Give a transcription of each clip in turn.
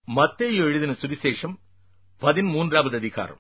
மத்தேயு எழுதின சுவிசேஷம் 13வது அதிகாரம்.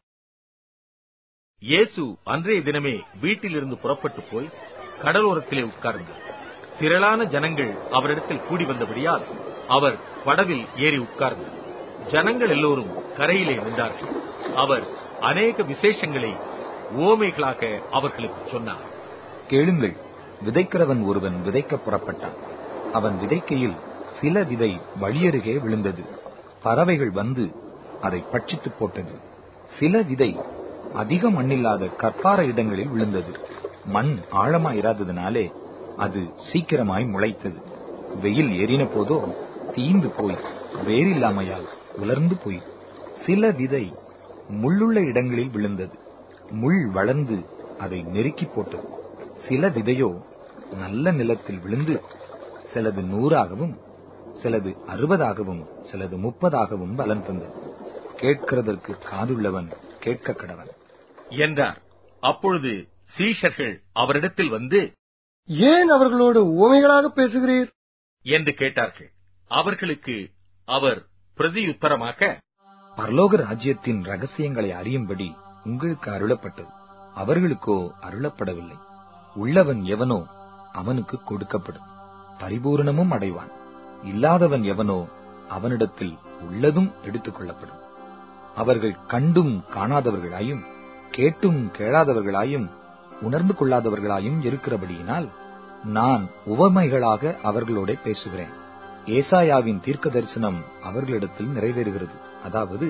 இயேசு அன்றைய தினமே வீட்டிலிருந்து புறப்பட்டு போய் கடலோரத்திலே உட்கார்ந்தார். திரளான ஜனங்கள் அவரிடத்தில் கூடி வந்தபடியால் அவர் படவில் ஏறி உட்கார்ந்தார். ஜனங்கள் எல்லோரும் கரையிலே நின்றார்கள். அவர் அநேக விசேஷங்களை உவமைகளாக அவர்களுக்கு சொன்னார். கேளுங்கள், விதைக்கிறவன் ஒருவன் விதைக்க புறப்பட்டான். அவன் விதைக்கையில் சில விதை வழியருகே விழுந்தது. பறவைகள் வந்து அதை பட்சித்து போட்டது. சில விதை அதிக மண்ணில்லாத கற்பார இடங்களில் விழுந்தது. மண் ஆழமாயிராததினாலே அது சீக்கிரமாய் முளைத்தது. வெயில் ஏறின போதோ தீந்து போய் வேறில்லாமையால் உலர்ந்து போய். சில விதை முள்ளுள்ள இடங்களில் விழுந்தது. முள் வளர்ந்து அதை நெருக்கி போட்டது. சில விதையோ நல்ல நிலத்தில் விழுந்து சிலது 100ஆகவும் சிலது 60ஆகவும் சிலது 30ஆகவும் பலன் தந்தது. கேட்கிறதற்கு காதுள்ளவன் கேட்க கடவன் என்றார். அப்பொழுது சீஷர்கள் அவரிடத்தில் வந்து, ஏன் அவர்களோடு உவமைகளாக பேசுகிறீர் என்று கேட்டார்கள். அவர்களுக்கு அவர் பிரதியுத்தரமாக, பரலோக ராஜ்யத்தின் ரகசியங்களை அறியும்படி உங்களுக்கு அருளப்பட்டது, அவர்களுக்கோ அருளப்படவில்லை. உள்ளவன் எவனோ அவனுக்கு கொடுக்கப்படும், பரிபூரணமும் அடைவான். இல்லாதவன் எவனோ அவனிடத்தில் உள்ளதும் எடுத்துக் கொள்ளப்படும். அவர்கள் கண்டும் காணாதவர்களாயும் கேட்டும் கேளாதவர்களாயும் உணர்ந்து கொள்ளாதவர்களாயும் இருக்கிறபடியினால் நான் உவமைகளாக அவர்களோட பேசுகிறேன். ஏசாயாவின் தீர்க்க தரிசனம் அவர்களிடத்தில் நிறைவேறுகிறது. அதாவது,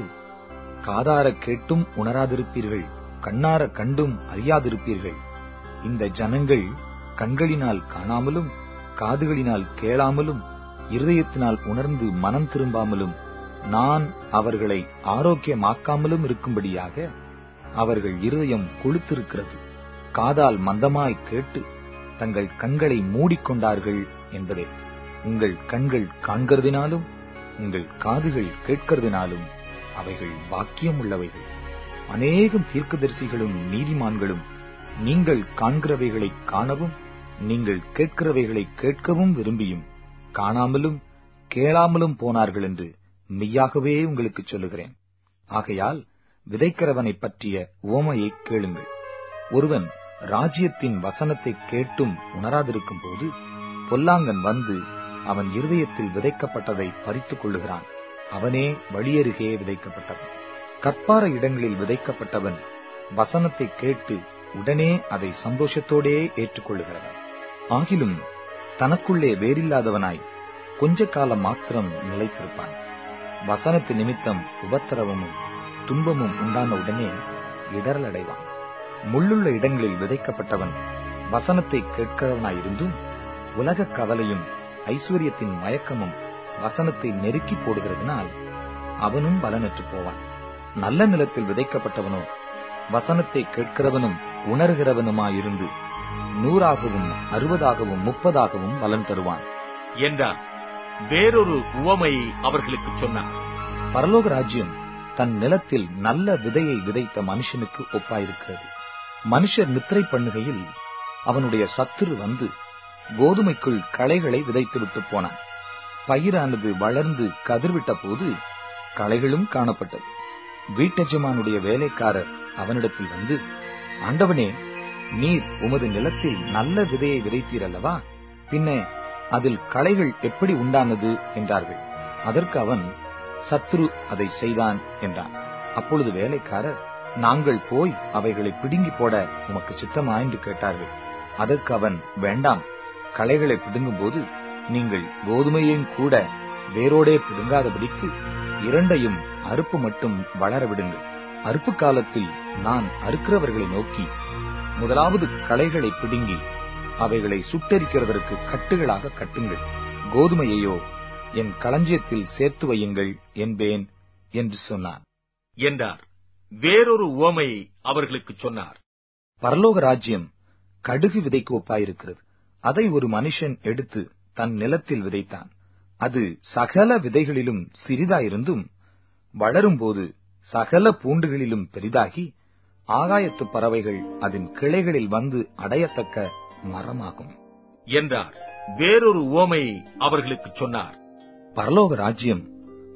காதார கேட்டும் உணராதிருப்பீர்கள், கண்ணார கண்டும் அறியாதிருப்பீர்கள். இந்த ஜனங்கள் கண்களினால் காணாமலும் காதுகளினால் கேளாமலும் இருதயத்தினால் உணர்ந்து மனம் திரும்பாமலும் நான் அவர்களை ஆரோக்கியமாக்காமலும் இருக்கும்படியாக அவர்கள் இருதயம் கொழுத்திருக்கிறது. காதால் மந்தமாய் கேட்டு தங்கள் கண்களை மூடிக்கொண்டார்கள் என்பதே. உங்கள் கண்கள் காண்கிறதினாலும் உங்கள் காதுகள் கேட்கிறதினாலும் அவைகள் பாக்கியம் உள்ளவைகள். அநேகம் தீர்க்கதரிசிகளும் நீதிமான்களும் நீங்கள் காண்கிறவைகளை காணவும் நீங்கள் கேட்கிறவைகளை கேட்கவும் விரும்பியும் காணாமலும் கேளாமலும் போனார்கள் என்று மெய்யாகவே உங்களுக்கு சொல்லுகிறேன். ஆகையால் விதைக்கிறவனை பற்றிய உவமையை கேளுங்கள். ஒருவன் ராஜ்யத்தின் வசனத்தை கேட்டும் உணராதிருக்கும் போது பொல்லாங்கன் வந்து அவன் இருதயத்தில் விதைக்கப்பட்டதை பறித்துக் கொள்ளுகிறான். அவனே வழியருகே விதைக்கப்பட்டவன். கற்பார இடங்களில் விதைக்கப்பட்டவன் வசனத்தை கேட்டு உடனே அதை சந்தோஷத்தோடே ஏற்றுக்கொள்ளுகிறவன். ஆகிலும் தனக்குள்ளே வேறில்லாதவனாய் கொஞ்ச காலம் மாத்திரம் நிலைத்திருப்பான். வசனத்து நிமித்தம் உபத்திரவமும் துன்பமும் உண்டான உடனே இடரல் அடைவான். முள்ளுள்ள இடங்களில் விதைக்கப்பட்டவன் வசனத்தை கேட்கிறவனாயிருந்தும் உலக கவலையும் ஐஸ்வர்யத்தின் மயக்கமும் வசனத்தை நெருக்கி போடுகிறதுனால் அவனும் பலனற்று போவான். நல்ல நிலத்தில் விதைக்கப்பட்டவனோ வசனத்தை கேட்கிறவனும் உணர்கிறவனுமாயிருந்து 100ஆகவும் 60ஆகவும் 30ஆகவும் பலன் தருவான் என்றார். வேறொரு உவமையை அவர்களுக்கு சொன்னார். பரலோக ராஜ்யம் தன் நிலத்தில் நல்ல விதையை விதைத்த மனுஷனுக்கு ஒப்பாயிருக்கிறது. மனுஷர் நித்திரை பண்ணுகையில் அவனுடைய சத்துரு வந்து கோதுமைக்குள் களைகளை விதைத்து விட்டு போனான். பயிரானது வளர்ந்து கதிர்விட்ட போது களைகளும் காணப்பட்டது. வீட்டெஜமானுடைய வேலைக்காரர் அவனிடத்தில் வந்து, ஆண்டவனே, நீர் உமது நிலத்தில் நல்ல விதையை விதைத்தீர் அல்லவா, பின்ன அதில் களைகள் எப்படி உண்டானது என்றார்கள். அதற்கு அவன், சத்ரு அதை செய்தான் என்றான். அப்பொழுது வேலைக்காரர், நாங்கள் போய் அவைகளை பிடுங்கி போட உமக்கு சித்தமா என்று கேட்டார்கள். அதற்கு அவன், வேண்டாம், களைகளை பிடுங்கும் போது நீங்கள் கோதுமையையும் கூட வேரோடே பிடுங்காதபடிக்கு 2ஐயும் அறுப்பு மட்டும் வளர விடுங்கள். அறுப்பு காலத்தில் நான் அறுக்கிறவர்களை நோக்கி, முதலாவது களைகளை பிடுங்கி அவைகளை சுட்டெரிக்கிறதற்கு கட்டுகளாக கட்டுங்கள், கோதுமையையோ என் களஞ்சியத்தில் சேர்த்து வையுங்கள் என்பேன் என்று சொன்னான் என்றார். வேறொரு உவமையை அவர்களுக்கு சொன்னார். பரலோக ராஜ்யம் கடுகு விதைக்கு ஒப்பாயிருக்கிறது. அதை ஒரு மனுஷன் எடுத்து தன் நிலத்தில் விதைத்தான். அது சகல விதைகளிலும் சிறிதாயிருந்தும் வளரும்போது சகல பூண்டுகளிலும் பெரிதாகி ஆகாயத்து பறவைகள் அதன் கிளைகளில் வந்து அடையத்தக்க மரமாகும் என்றார். வேறொரு உவமையை அவர்களுக்கு சொன்னார். பரலோக ராஜ்யம்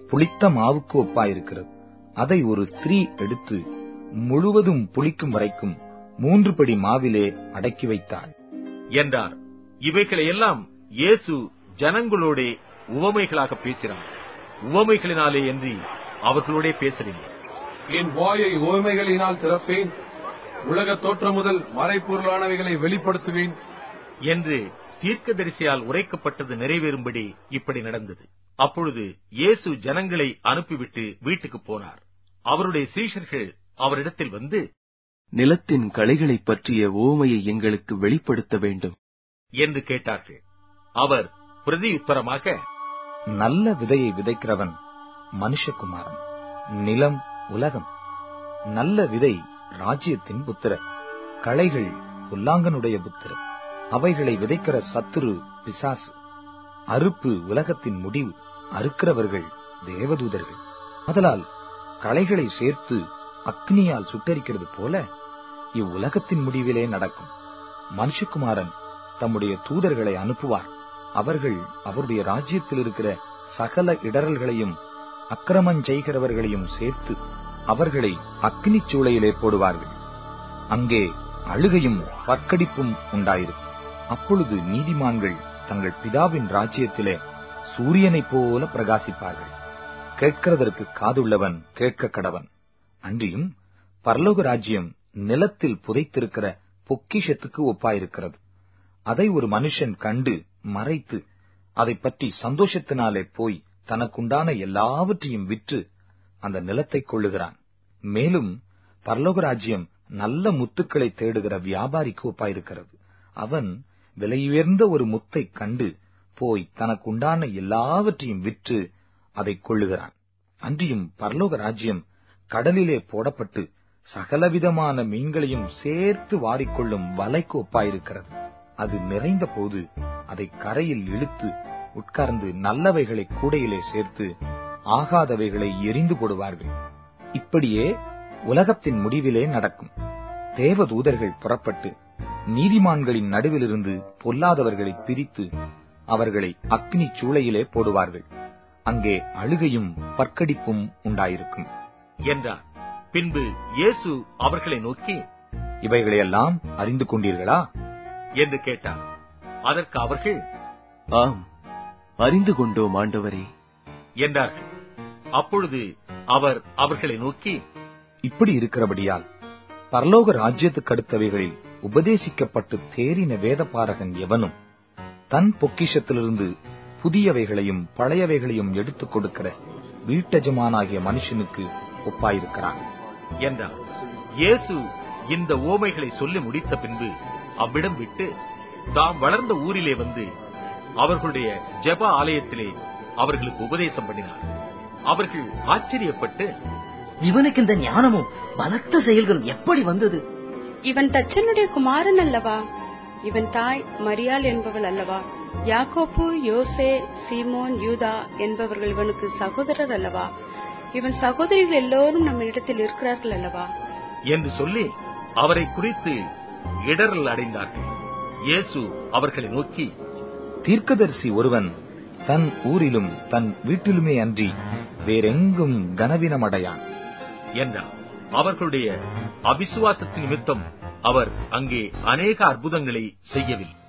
புளித்த மாவுக்கு ஒப்பாயிருக்கிறது. அதை ஒரு ஸ்திரீ எடுத்து முழுவதும் புளிக்கும் வரைக்கும் 3 படி மாவிலே அடக்கி வைத்தாள் என்றார். இவைகளையெல்லாம் இயேசு ஜனங்களோட உவமைகளாக பேசினார். உவமைகளினாலே என்று அவர்களோட பேசவில்லை. என் வாயை உவமைகளினால் திறப்பேன், உலக தோற்றம் முதல் மறைப்பொருளானவைகளை வெளிப்படுத்துவேன் என்று தீர்க்கதரிசியால் உரைக்கப்பட்டது நிறைவேறும்படி இப்படி நடந்தது. அப்பொழுது இயேசு ஜனங்களை அனுப்பிவிட்டு வீட்டுக்கு போனார். அவருடைய சீஷர்கள் அவரிடத்தில் வந்து, நிலத்தின் களைகளைப் பற்றிய உவமையை எங்களுக்கு வெளிப்படுத்த வேண்டும் என்று கேட்டார்கள். அவர் பிரதியுத்தரமாக, நல்ல விதையை விதைக்கிறவன் மனுஷகுமாரன், நிலம் உலகம். நல்ல விதை ராஜ்யத்தின் புத்திரர், களைகள் புல்லாங்கனுடைய புத்திரர். அவைகளை விதைக்கிற சத்துரு பிசாசு. அறுப்பு உலகத்தின் முடிவு, அறுக்கிறவர்கள் தேவதூதர்கள். அதனால் களைகளை சேர்த்து அக்னியால் சுட்டரிக்கிறது போல இவ்வுலகத்தின் முடிவிலே நடக்கும். மனுஷகுமாரன் தம்முடைய தூதர்களை அனுப்புவார். அவர்கள் அவருடைய ராஜ்யத்தில் இருக்கிற சகல இடரல்களையும் அக்கிரமம் செய்கிறவர்களையும் சேர்த்து அவர்களை அக்னி சூளையிலே போடுவார்கள். அங்கே அழுகையும் பற்கடிப்பும் உண்டாயிருக்கும். அப்பொழுது நீதிமான்கள் தங்கள் பிதாவின் ராஜ்யத்திலே சூரியனைப் போல பிரகாசிப்பார்கள். கேட்கிறதற்கு காதுள்ளவன் கேட்க கடவன். அன்றியும் பரலோக ராஜ்யம் நிலத்தில் புதைத்திருக்கிற பொக்கிஷத்துக்கு ஒப்பாயிருக்கிறது. அதை ஒரு மனுஷன் கண்டு மறைத்து அதை பற்றி சந்தோஷத்தினாலே போய் தனக்குண்டான எல்லாவற்றையும் விற்று அந்த நிலத்தை கொள்ளுகிறான். மேலும் பரலோக ராஜ்யம் நல்ல முத்துக்களை தேடுகிற வியாபாரிக்கு ஒப்பாயிருக்கிறது. அவன் விலையுயர்ந்த ஒரு முத்தை கண்டு போய் தனக்குண்டான எல்லாவற்றையும் விற்று அதை கொள்ளுகிறான். அன்றியும் பரலோக ராஜ்யம் கடலிலே போடப்பட்டு சகலவிதமான மீன்களையும் சேர்த்து வாரிக்கொள்ளும் வலைக்கு ஒப்பாயிருக்கிறது. அது நிறைந்த போது அதை கரையில் இழுத்து உட்கார்ந்து நல்லவைகளை கூடையிலே சேர்த்து ஆகாதவைகளை எரிந்து போடுவார்கள். இப்படியே உலகத்தின் முடிவிலே நடக்கும். தேவதூதர்கள் புறப்பட்டு நீதிமான்களின் நடுவிலிருந்து பொல்லாதவர்களை பிரித்து அவர்களை அக்னி சூளையிலே போடுவார்கள். அங்கே அழுகையும் பற்கடிப்பும் உண்டாயிருக்கும் என்றார். பின்பு இயேசு அவர்களை நோக்கி, இவைகளையெல்லாம் அறிந்து கொண்டீர்களா என்று கேட்டார். அதற்கு அவர்கள், ஆம், அறிந்து கொண்டோம் ஆண்டவரே என்றார்கள். அப்பொழுது அவர் அவர்களை நோக்கி, இப்படி இருக்கிறபடியால் பரலோக ராஜ்யத்துக்கு அடுத்தவைகளில் உபதேசிக்கப்பட்டு தேறின வேதபாரகன் எவனும் தன் பொக்கிஷத்திலிருந்து புதியவைகளையும் பழையவைகளையும் எடுத்துக் கொடுக்கிற வீட்டஜமானாகிய மனுஷனுக்கு ஒப்பாயிருக்கிறான் என்றார். இயேசு இந்த உவமைகளை சொல்லி முடித்த பின்பு அவ்விடம் விட்டு தாம் வளர்ந்த ஊரிலே வந்து அவர்களுடைய ஜெப ஆலயத்திலே அவர்களுக்கு உபதேசம் பண்ணினார். அவர்கள் ஆச்சரியப்பட்டு, இவனுக்கு இந்த ஞானமும் பலத்த செயல்களும் எப்படி வந்தது? இவன் தச்சனுடைய குமாரன் அல்லவா? இவன் தாய் மரியாள் என்பவள் அல்லவா? யாக்கோப்பு, யோசே, சீமோன், யூதா என்பவர்கள் இவனுக்கு சகோதரர் அல்லவா? இவன் சகோதரிகள் எல்லோரும் நம்ம இடத்தில் இருக்கிறார்கள் அல்லவா? என்று சொல்லி அவரை குறித்து இடரல் அடைந்தார்கள். இயேசு அவர்களை நோக்கி, தீர்க்கதரிசி ஒருவன் தன் ஊரிலும் தன் வீட்டிலுமே அன்றி வேறெங்கும் கனவீனமடையான் என்றார். அவர்களுடைய அவிசுவாசத்தின் நிமித்தம் அவர் அங்கே அநேக அற்புதங்களை செய்யவில்லை.